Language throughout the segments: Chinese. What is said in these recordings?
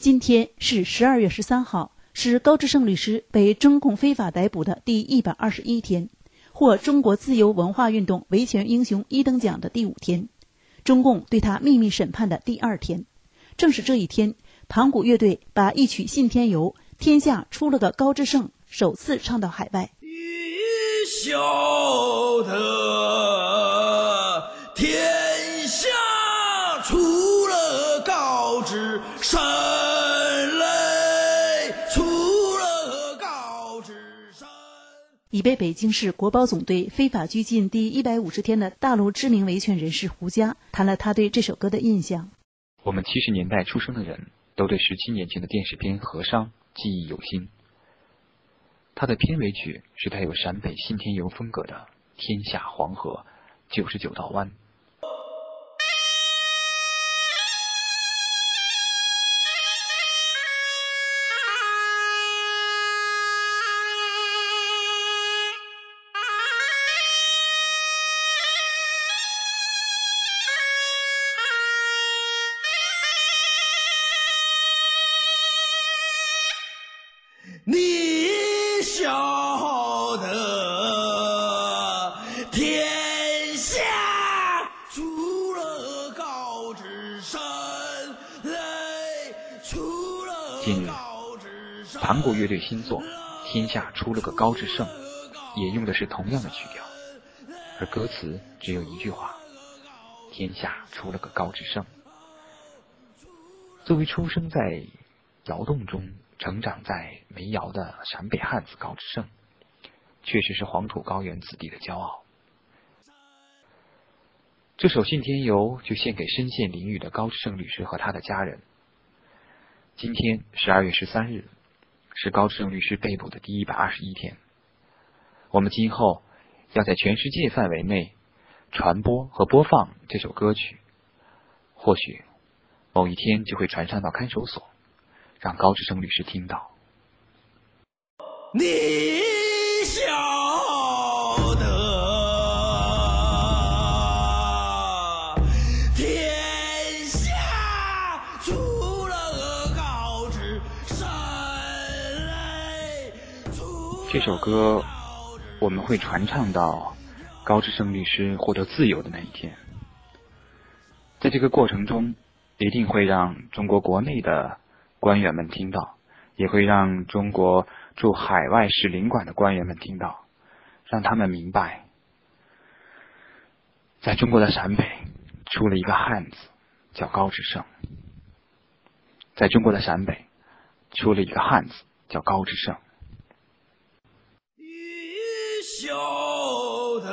今天是12月13号，是高志胜律师被中共非法逮捕的第121天，获中国自由文化运动维权英雄1等奖的第5天，中共对他秘密审判的第2天。正是这一天，盘古乐队把一曲《信天游》天下出了个高志胜首次唱到海外。 晓得天下出了高志胜嘞，出了高志胜。 已被北京市国保总队非法拘禁第150天的大陆知名维权人士胡佳谈了他对这首歌的印象。 我们70年代出生的人都对17年前的电视片《和商》记忆犹新。它的片尾曲是带有陕北信天游风格的《天下黄河99道湾》。 你晓得天下出了高志胜嘞，出了高志胜。 盘古乐队新作《天下出了个高志胜》也用的是同样的曲调，而歌词只有一句话：天下出了个高志胜。作为出生在窑洞中成长在煤窑的陕北汉子高志胜，确实是黄土高原子弟的骄傲。这首《信天游》就献给身陷囹圄的高志胜律师和他的家人。今天12月13日是高志胜律师被捕的第121天，我们今后要在全世界范围内传播和播放这首歌曲，或许某一天就会传上到看守所，让高志胜律师听到。 你晓得天下出了高志胜嘞， 这首歌我们会传唱到高志胜律师获得自由的那一天。在这个过程中，一定会让中国国内的官员们听到，也会让中国驻海外使领馆的官员们听到，让他们明白，在中国的陕北出了一个汉子叫高志胜，在中国的陕北出了一个汉子叫高志胜。 你晓得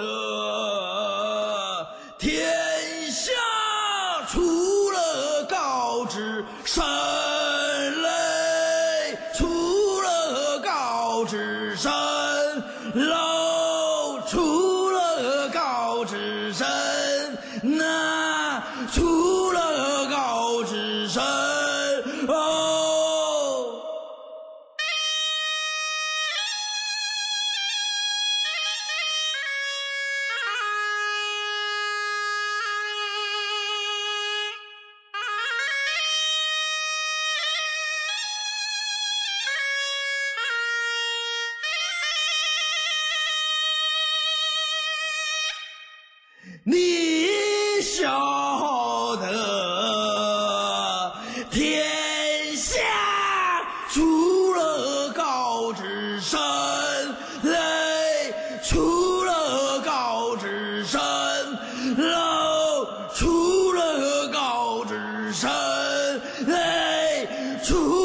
天下出了高志胜嘞，出了高志胜喽，出了高志胜，那出了高志胜哦。你晓得天下出了高志胜嘞，出了高志胜喽，出了高志胜嘞，出